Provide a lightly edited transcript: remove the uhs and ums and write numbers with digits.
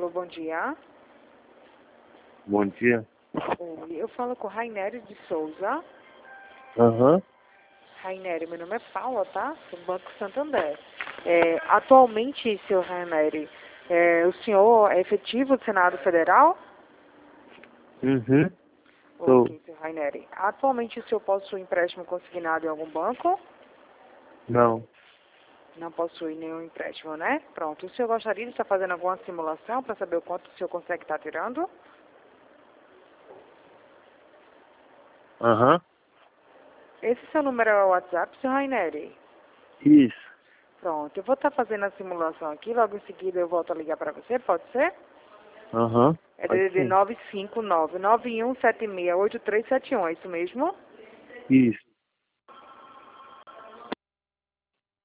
Alô, bom dia. Bom dia. Oi, eu falo com Raineri de Souza. Aham. Raineri, meu nome é Paula, tá? Do Banco Santander. Atualmente, senhor Raineri, o senhor é efetivo do Senado Federal? Uhum. Tô. Ok, senhor Raineri. Atualmente, o senhor possui empréstimo consignado em algum banco? Não. Não possui nenhum empréstimo, né? Pronto. O senhor gostaria de estar fazendo alguma simulação para saber o quanto o senhor consegue estar tirando? Aham. Esse seu número é o WhatsApp, senhor Raineri? Isso. Pronto, eu vou estar fazendo a simulação aqui, logo em seguida eu volto a ligar para você, pode ser? Aham. É Pode DDD ser. 959-9176-8371, é isso mesmo? Isso.